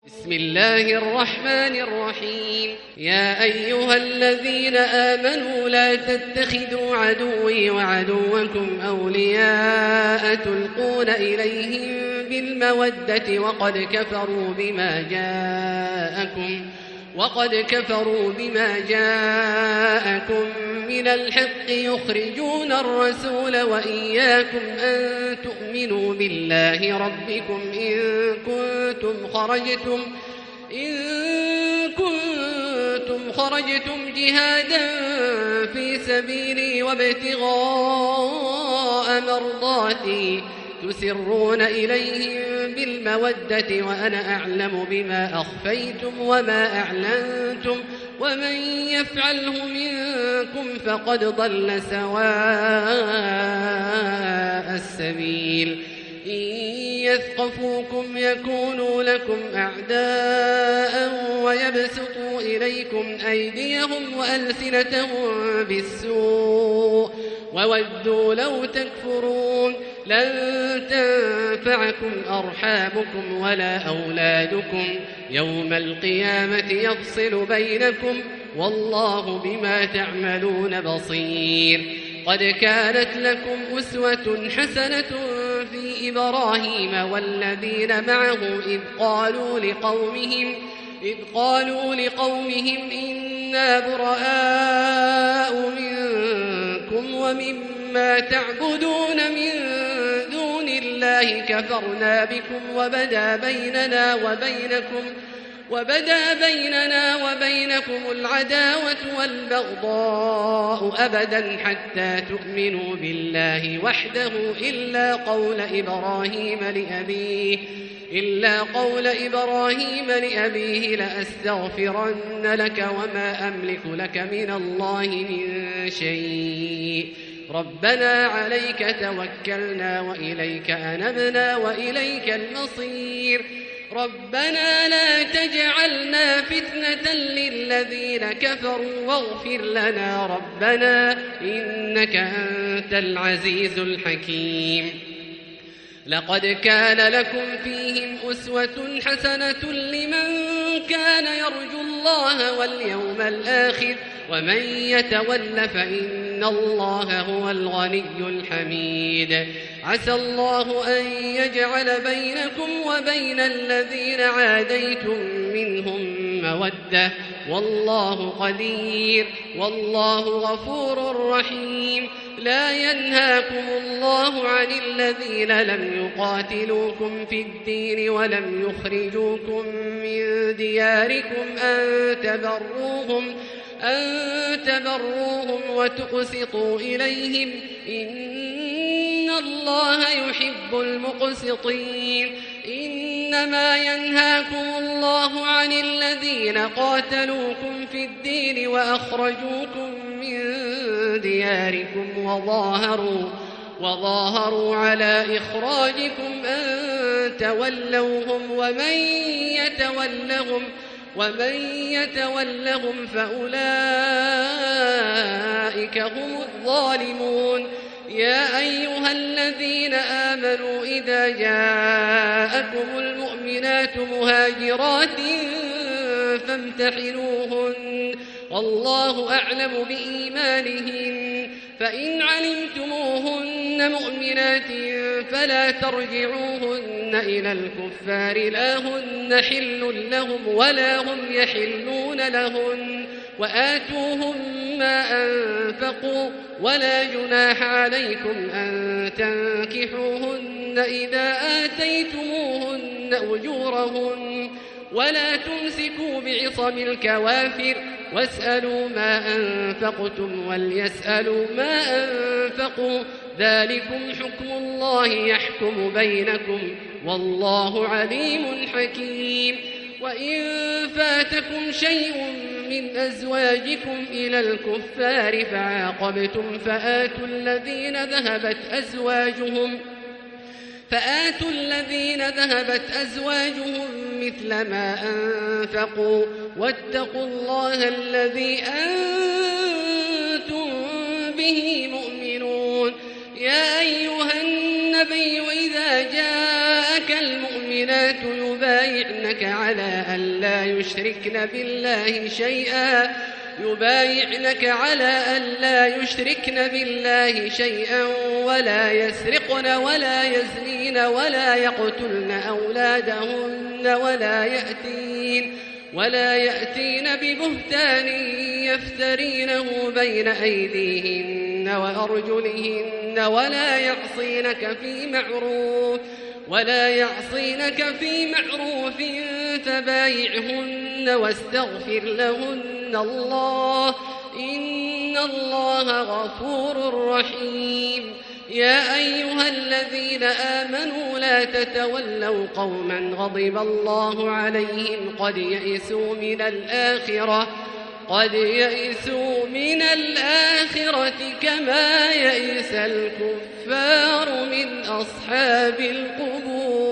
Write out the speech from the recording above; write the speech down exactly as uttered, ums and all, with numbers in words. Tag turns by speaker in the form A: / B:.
A: بسم الله الرحمن الرحيم. يا أيها الذين آمنوا لا تتخذوا عدوي وعدوكم أولياء تلقون إليهم بالمودة وقد كفروا بما جاءكم وقد كفروا بما جاءكم من الحق يخرجون الرسول وإياكم أن تؤمنوا بالله ربكم إن كنتم خرجتم إن كنتم خرجتم جهادا في سبيلي وابتغاء مرضاتي تسرون إليهم بالمودة وأنا أعلم بما أخفيتم وما أعلنتم ومن يفعله منكم فقد ضل سواء السبيل. إن يثقفوكم يكونوا لكم أعداء ويبسطوا إليكم أيديهم وألسنتهم بالسوء وودوا لو تكفرون. لن تنفعكم أرحامكم ولا أولادكم يوم القيامة يفصل بينكم والله بما تعملون بصير. قد كانت لكم أسوة حسنة في إبراهيم والذين معه إذ قالوا لقومهم إذ قالوا لقومهم إنا براء منكم ومما تعبدون من دون الله كفرنا بكم وبدا بيننا وبينكم وبدا بيننا وبينكم العداوة والبغضاء أبدا حتى تؤمنوا بالله وحده إلا قول إبراهيم لأبيه إلا قول إبراهيم لأبيه لأستغفرن لك وما أملك لك من الله من شيء. ربنا عليك توكلنا وإليك أنبنا وإليك المصير. ربنا لا تجعلنا فتنة للذين كفروا واغفر لنا ربنا إنك أنت العزيز الحكيم. لقد كان لكم فيهم أسوة حسنة لمن كان يرجو الله واليوم الآخر ومن يتول فإن الله هو الغني الحميد. عسى الله أن يجعل بينكم وبين الذين عاديتم منهم مودة والله قدير والله غفور رحيم. لا ينهاكم الله عن الذين لم يقاتلوكم في الدين ولم يخرجوكم من دياركم أن تبروهم أن تبروهم وتقسطوا إليهم إن الله يحب المقسطين. إنما ينهاكم الله عن الذين قاتلوكم في الدين وأخرجوكم من دياركم وظاهروا وظاهروا على إخراجكم أن تولوهم ومن يتولهم ومن يتولهم فأولئك هم الظالمون. يا أيها الذين آمنوا إذا جاءكم المؤمنات مهاجرات فامتحنوهن والله أعلم بإيمانهن فإن علمتموهن مؤمنات فلا ترجعوهن إلى الكفار لا هن حل لهم ولا هم يحلون لهن وآتوهم ما أنفقوا ولا جناح عليكم أن تنكحوهن إذا آتيتموهن أجورهن ولا تمسكوا بعصم الكوافر واسألوا ما أنفقتم وليسألوا ما أنفقوا ذلكم حكم الله يحكم بينكم والله عليم حكيم. وإن فاتكم شيء من أزواجكم إلى الكفار فعاقبتم فآتوا الذين ذهبت أزواجهم فآتوا الذين ذهبت أزواجهم مثل ما أنفقوا واتقوا الله الذي أنتم به مؤمنون. يا أيها النبي إذا جاءك المؤمنات يبايعنك على أن لا يشركن بالله شيئا يبايعنك على أن لا يشركن بالله شيئا ولا يسرقن ولا يزنين ولا يقتلن أولادهن ولا يأتين ولا يأتين ببهتان يفترينه بين أيديهن وأرجلهن ولا يعصينك في معروف ولا يعصينك في معروف فبايعهن واستغفر لهن الله إن الله غفور رحيم. يا أيها الذين آمنوا لا تتولوا قوما غضب الله عليهم قد يئسوا من الآخرة قد يئسوا من الآخرة كما يئس الكفار من أصحاب القبور.